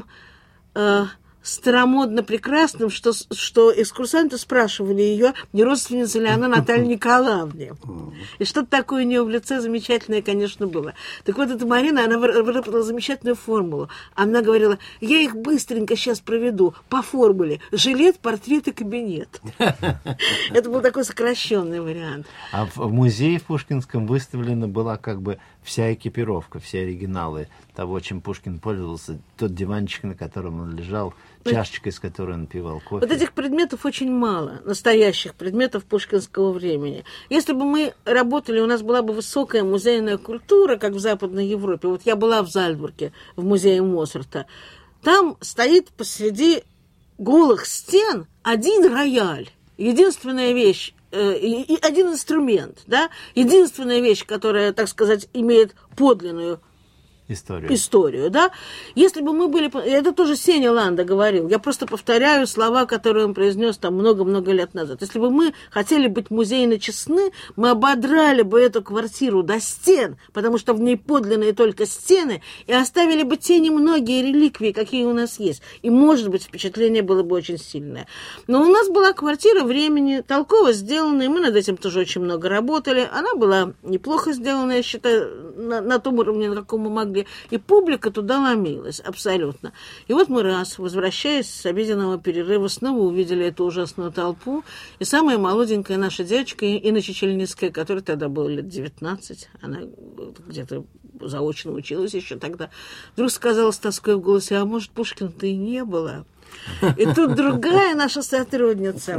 старомодно прекрасным, что экскурсанты спрашивали ее, не родственница ли она Наталье Николаевне. И что-то такое у нее в лице замечательное, конечно, было. Так вот, эта Марина, она выработала замечательную формулу. Она говорила, я их быстренько сейчас проведу по формуле. Жилет, портрет и кабинет. Это был такой сокращенный вариант. А в музее в Пушкинском выставлена была как бы вся экипировка, все оригиналы того, чем Пушкин пользовался. Тот диванчик, на котором он лежал, чашечка, из которой он пивал кофе. Вот этих предметов очень мало, настоящих предметов пушкинского времени. Если бы мы работали, у нас была бы высокая музейная культура, как в Западной Европе. Вот я была в Зальцбурге, в музее Моцарта. Там стоит посреди голых стен один рояль. Единственная вещь, и один инструмент, да? Единственная вещь, которая, так сказать, имеет подлинную историю, да. Если бы мы были... Это тоже Сеня Ланда говорил. Я просто повторяю слова, которые он произнес там много-много лет назад. Если бы мы хотели быть музейно честны, мы ободрали бы эту квартиру до стен, потому что в ней подлинные только стены, и оставили бы те немногие реликвии, какие у нас есть. И, может быть, впечатление было бы очень сильное. Но у нас была квартира времени, толково сделанная, мы над этим тоже очень много работали. Она была неплохо сделана, я считаю, на том уровне, на каком мы могли. И публика туда ломилась, абсолютно. И вот мы раз, возвращаясь с обеденного перерыва, снова увидели эту ужасную толпу. И самая молоденькая наша девочка, Инна Чечельницкая, которой тогда было лет 19, она где-то заочно училась еще тогда, вдруг сказала с тоской в голосе: а может, Пушкина-то и не было? И тут другая наша сотрудница,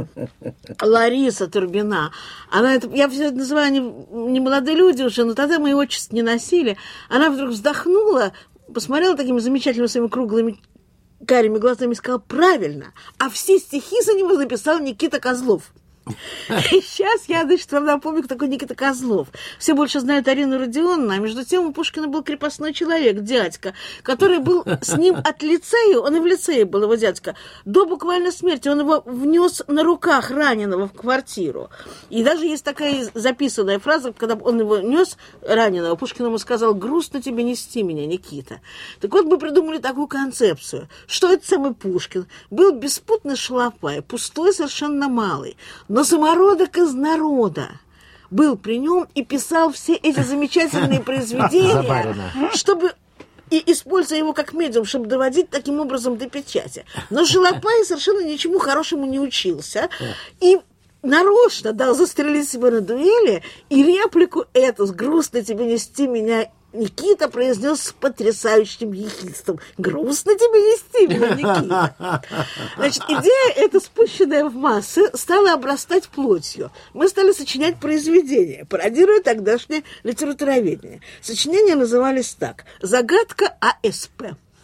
Лариса Турбина, она это, я все называю не молодые люди уже, но тогда мы и отчество не носили, она вдруг вздохнула, посмотрела такими замечательными своими круглыми карими глазами и сказала: правильно, а все стихи за него написал Никита Козлов. И сейчас я, значит, вам напомню, кто такой Никита Козлов. Все больше знают Арину Родионовну, а между тем у Пушкина был крепостной человек, дядька, который был с ним от лицея, он и в лицее был, его дядька, до буквально смерти. Он его внес на руках раненого в квартиру. И даже есть такая записанная фраза, когда он его нес раненого, Пушкин ему сказал: грустно тебе нести меня, Никита. Так вот, мы придумали такую концепцию, что этот самый Пушкин был беспутный шалопай, пустой, совершенно малый, но самородок из народа был при нем и писал все эти замечательные произведения, чтобы, и используя его как медиум, чтобы доводить таким образом до печати. Но шалопай совершенно ничему хорошему не учился. И нарочно дал застрелить себя на дуэли, и реплику эту «С грустно тебе нести меня, Никита» произнес с потрясающим ехидством. Грустно тебе нести меня, Никита. Значит, идея эта, спущенная в массы, стала обрастать плотью. Мы стали сочинять произведения, пародируя тогдашнее литературоведение. Сочинения назывались так: «Загадка АСП».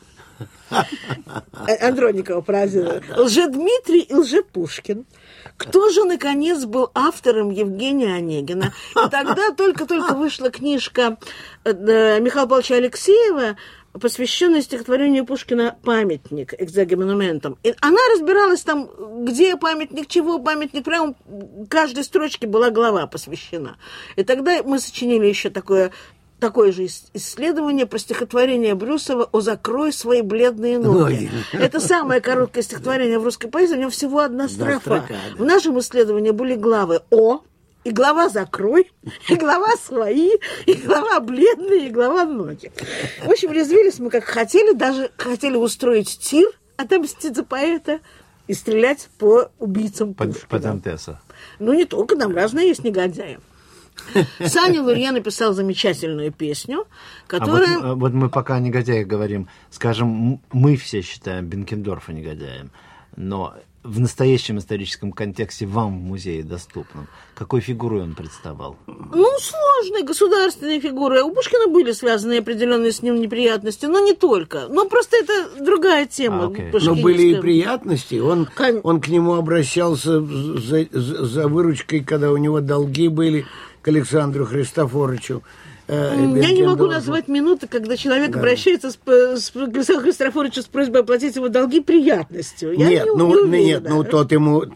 Андроникова пародировала. «Лжедмитрий и Лжепушкин». Кто же, наконец, был автором Евгения Онегина? И тогда только-только вышла книжка Михаила Павловича Алексеева, посвященная стихотворению Пушкина «Памятник» «Экзаге монументам». И она разбиралась там, где памятник, чего памятник, прямо каждой строчке была глава посвящена. И тогда мы сочинили еще такое же исследование про стихотворение Брюсова «О, закрой свои бледные ноги». Это самое короткое стихотворение в русской поэзии, у него всего одна строфа. В нашем исследовании были главы «О», и глава «Закрой», и глава «Свои», и глава «Бледные», и глава «Ноги». В общем, резвились мы как хотели, даже хотели устроить тир, отомстить за поэта и стрелять по убийцам Пушкина. По Дантесу. Ну, не только, там разные есть негодяи. Саня Лурье написал замечательную песню, которая... Вот мы пока о негодяях говорим. Скажем, мы все считаем Бенкендорфа негодяем, но в настоящем историческом контексте вам в музее доступном, какой фигурой он представал? Ну, сложные государственные фигуры. У Пушкина были связаны определенные с ним неприятности, но не только. Но просто это другая тема. Но были и приятности. Он к нему обращался за выручкой, когда у него долги были, к Александру Христофоровичу. Я не могу назвать минуты, когда человек обращается к Александру Христофоровичу с просьбой оплатить его долги приятностью. Тот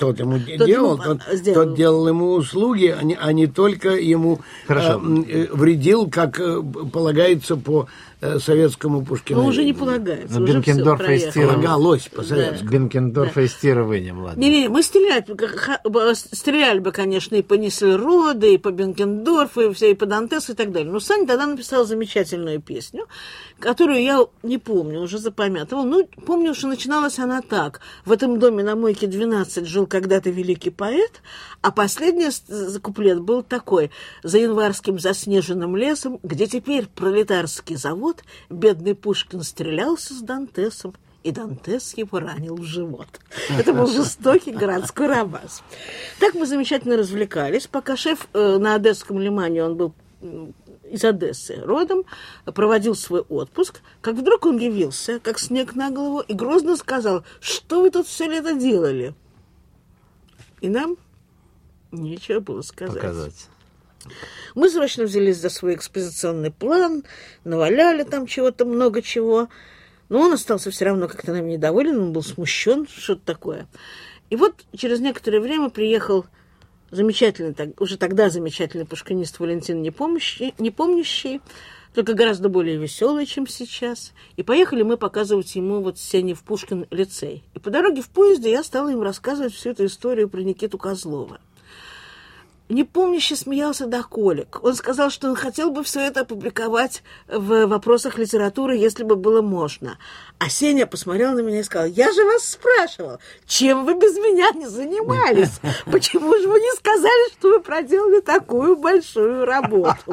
делал ему услуги, а не только ему вредил, как полагается по советскому Пушкину. Но уже не полагается. Бенкендорфа из Тира. Полагалось по-советскому. Бенкендорфа из Тира вынем, ладно. Не, мы стреляли бы, конечно, и по Неслероде, и по Бенкендорфу, и по Дантесу и так далее. Но Саня тогда написал замечательную песню, которую я не помню, уже запамятовала. Ну, помню, что начиналась она так. В этом доме на Мойке 12 жил когда-то великий поэт, а последний куплет был такой: за январским заснеженным лесом, где теперь пролетарский завод, бедный Пушкин стрелялся с Дантесом, и Дантес его ранил в живот. Это был жестокий городской романс. Так мы замечательно развлекались, пока шеф на Одесском лимане, он был из Одессы родом, проводил свой отпуск, как вдруг он явился, как снег на голову, и грозно сказал: что вы тут все лето делали? И нам нечего было сказать. Мы срочно взялись за свой экспозиционный план, наваляли там чего-то, много чего. Но он остался все равно как-то нами недоволен, он был смущен, что-то такое. И вот через некоторое время приехал замечательный, уже тогда замечательный пушкинист Валентин Непомнящий, только гораздо более веселый, чем сейчас. И поехали мы показывать ему вот сцене в Пушкин лицей. И по дороге в поезде я стала им рассказывать всю эту историю про Никиту Козлова. Непомнящий смеялся до колик. Он сказал, что он хотел бы все это опубликовать в «Вопросах литературы», если бы было можно. А Сеня посмотрел на меня и сказал: я же вас спрашивал, чем вы без меня не занимались? Почему же вы не сказали, что вы проделали такую большую работу?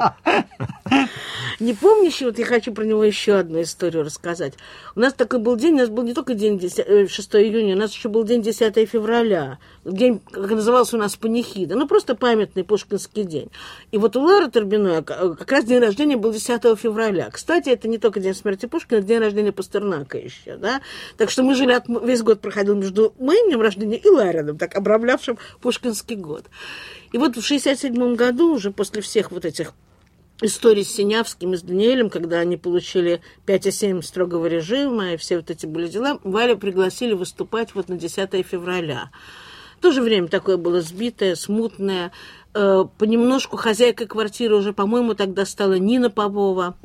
Непомнящий, вот я хочу про него еще одну историю рассказать. У нас такой был день, у нас был не только день 6 июня, у нас еще был день 10 февраля. День, как назывался у нас, панихида. Ну, просто памятный пушкинский день. И вот у Лары Торбиной как раз день рождения был 10 февраля. Кстати, это не только день смерти Пушкина, это день рождения Пастернака еще, да. Так что мы жили, весь год проходил между моим днем рождения и Лариным, так обрамлявшим пушкинский год. И вот в 1967 году, уже после всех вот этих истории с Синявским и с Даниэлем, когда они получили 5,7 строгого режима, и все вот эти были дела, Валю пригласили выступать вот на 10 февраля. В то же время такое было сбитое, смутное. Понемножку хозяйкой квартиры уже, по-моему, тогда стала Нина Попова.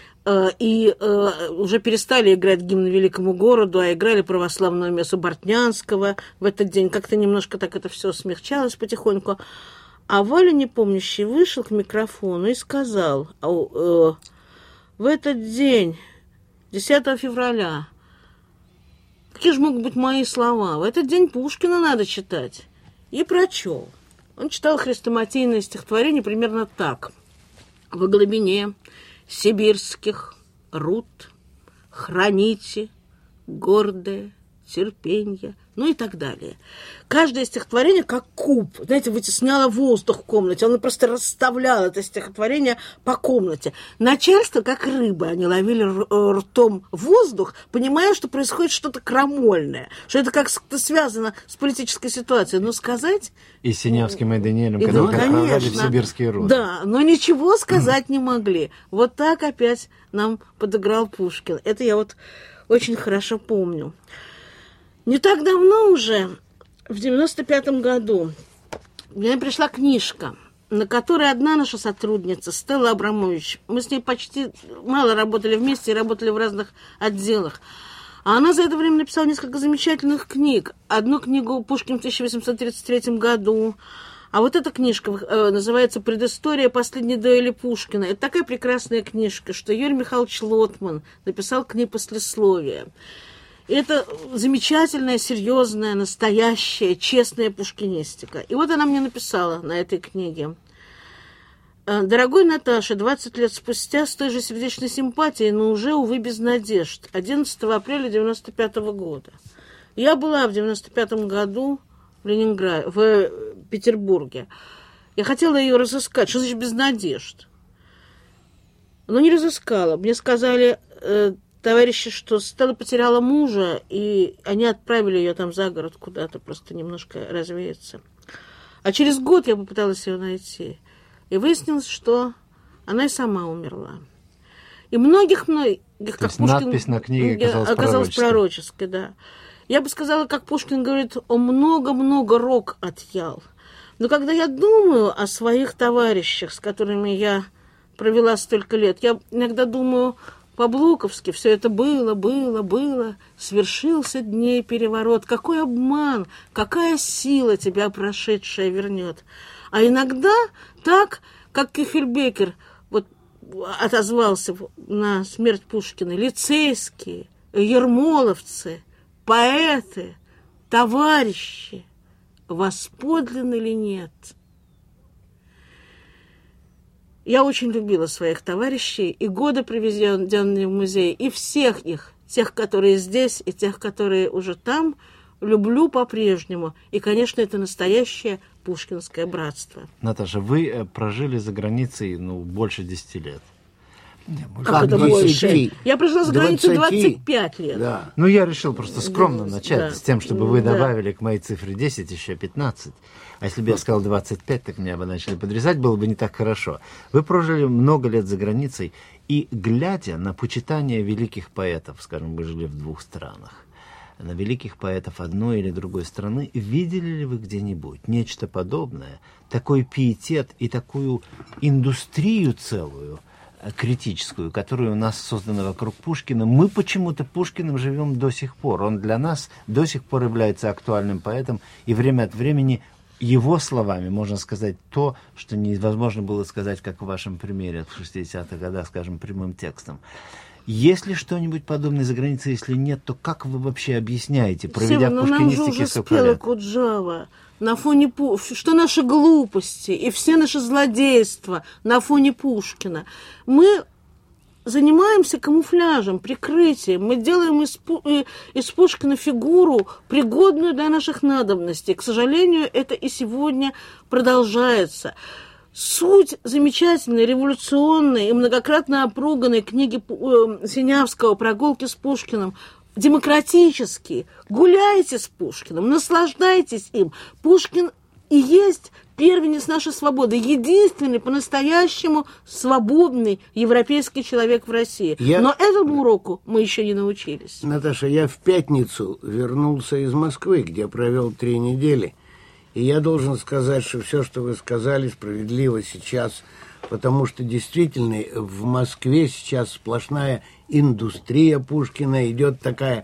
И уже перестали играть гимн великому городу, а играли православную мессу Бортнянского в этот день. Как-то немножко так это все смягчалось потихоньку. А Валя Непомнящий вышел к микрофону и сказал: в этот день, 10 февраля, какие же могут быть мои слова? В этот день Пушкина надо читать. И прочел. Он читал хрестоматийное стихотворение примерно так. «Во глубине сибирских руд храните гордое терпенье», ну и так далее. Каждое стихотворение как куб, знаете, вытесняло воздух в комнате. Он просто расставлял это стихотворение по комнате. Начальство, как рыбы, они ловили ртом воздух, понимая, что происходит что-то крамольное, что это как-то связано с политической ситуацией. Но сказать... И с Синявским, и Даниэлем, когда отправляли в сибирские руды. Да, но ничего сказать не могли. Вот так опять нам подыграл Пушкин. Это я вот очень хорошо помню. Не так давно уже, в 95-м году, мне пришла книжка, на которой одна наша сотрудница, Стелла Абрамович, мы с ней почти мало работали вместе и работали в разных отделах, а она за это время написала несколько замечательных книг. Одну книгу «Пушкин» в 1833 году, а вот эта книжка называется «Предыстория последней дуэли Пушкина». Это такая прекрасная книжка, что Юрий Михайлович Лотман написал к ней послесловие. Это замечательная, серьезная, настоящая, честная пушкинистика. И вот она мне написала на этой книге: «Дорогой Наташа, 20 лет спустя, с той же сердечной симпатией, но уже, увы, без надежд. 11 апреля 95 года. Я была в 95 году в Ленинграде, в Петербурге. Я хотела ее разыскать. Что значит без надежд? Но не разыскала. Мне сказали... товарищи, что Стелла потеряла мужа, и они отправили ее там за город куда-то, просто немножко развеяться. А через год я попыталась ее найти, и выяснилось, что она и сама умерла. И многих, как Пушкин... надпись на книге оказалась пророческой, да. Я бы сказала, как Пушкин говорит, он много-много рок отъял. Но когда я думаю о своих товарищах, с которыми я провела столько лет, я иногда думаю... По-блоковски все это было, свершился дней переворот. Какой обман, какая сила тебя прошедшая вернет. А иногда так, как Кюхельбекер вот отозвался на смерть Пушкина, лицейские, ермоловцы, поэты, товарищи, вас подлинно ли нет? Я очень любила своих товарищей, и годы, проведенные в музее, и всех их, тех, которые здесь, и тех, которые уже там, люблю по-прежнему. И, конечно, это настоящее пушкинское братство. Наташа, вы прожили за границей больше 10 лет. Как это 20? больше? Я прожила за границей 20. 25 лет. Да. Ну, я решил просто скромно начать Да. с тем, чтобы вы Да. добавили к моей цифре 10 еще 15. А если бы я сказал 25, так меня бы начали подрезать, было бы не так хорошо. Вы прожили много лет за границей, и, глядя на почитание великих поэтов, скажем, вы жили в 2 странах, на великих поэтов одной или другой страны, видели ли вы где-нибудь нечто подобное, такой пиетет и такую индустрию целую, критическую, которая у нас создана вокруг Пушкина? Мы почему-то Пушкиным живем до сих пор. Он для нас до сих пор является актуальным поэтом, и время от времени его словами можно сказать то, что невозможно было сказать, как в вашем примере в 60-х годах, скажем, прямым текстом. Есть ли что-нибудь подобное за границей? Если нет, то как вы вообще объясняете, проведя в пушкинистике столько спела лет? Куджава на фоне что наши глупости и все наши злодейства на фоне Пушкина. Мы занимаемся камуфляжем, прикрытием. Мы делаем из Пушкина фигуру, пригодную для наших надобностей. К сожалению, это и сегодня продолжается. Суть замечательной, революционной и многократно опруганной книги Синявского «Прогулки с Пушкиным» демократически. Гуляйте с Пушкиным, наслаждайтесь им. Пушкин и есть первенец нашей свободы, единственный по-настоящему свободный европейский человек в России. Но этому уроку мы еще не научились. Наташа, я в пятницу вернулся из Москвы, где провел 3 недели. И я должен сказать, что все, что вы сказали, справедливо сейчас, потому что действительно в Москве сейчас сплошная индустрия Пушкина, идет такая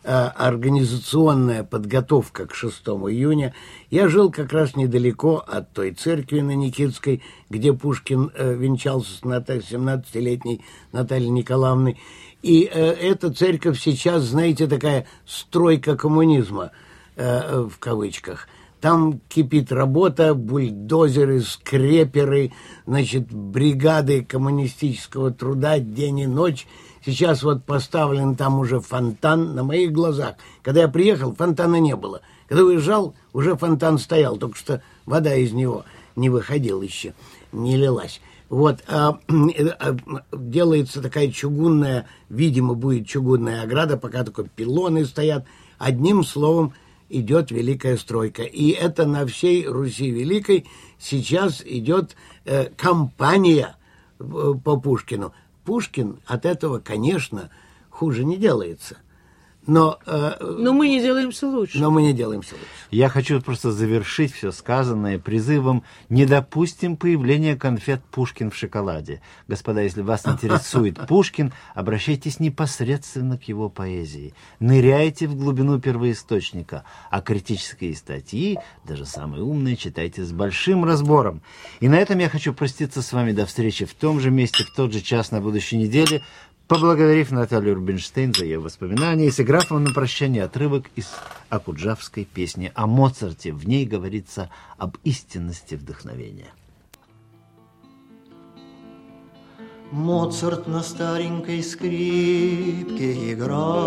организационная подготовка к 6 июня. Я жил как раз недалеко от той церкви на Никитской, где Пушкин венчался с 17-летней Натальей Николаевной. И эта церковь сейчас, знаете, такая стройка коммунизма, в кавычках. Там кипит работа, бульдозеры, скреперы, значит, бригады коммунистического труда день и ночь. Сейчас вот поставлен там уже фонтан на моих глазах. Когда я приехал, фонтана не было. Когда уезжал, уже фонтан стоял, только что вода из него не выходила еще, не лилась. Вот, делается такая чугунная, видимо, будет чугунная ограда, пока только пилоны стоят. Одним словом, идет великая стройка. И это на всей Руси Великой сейчас идет кампания по Пушкину. Пушкин от этого, конечно, хуже не делается. Но мы не делаемся лучше. Но мы не делаемся лучше. Я хочу просто завершить все сказанное призывом: не допустим появления конфет «Пушкин в шоколаде». Господа, если вас интересует Пушкин, обращайтесь непосредственно к его поэзии. Ныряйте в глубину первоисточника, а критические статьи, даже самые умные, читайте с большим разбором. И на этом я хочу проститься с вами до встречи в том же месте, в тот же час на будущей неделе, поблагодарив Наталью Рубинштейн за ее воспоминания и сыграв вам на прощание отрывок из акуджавской песни о Моцарте. В ней говорится об истинности вдохновения. Моцарт на старенькой скрипке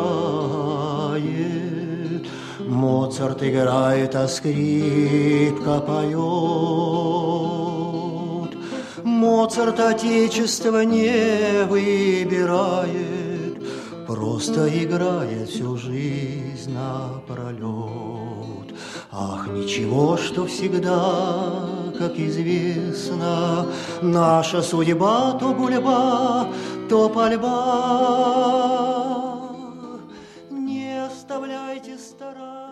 играет, Моцарт играет, а скрипка поет. Моцарт отечество не выбирает, просто играет всю жизнь напролет. Ах, ничего, что всегда, как известно, наша судьба то гульба, то пальба. Не оставляйте старания.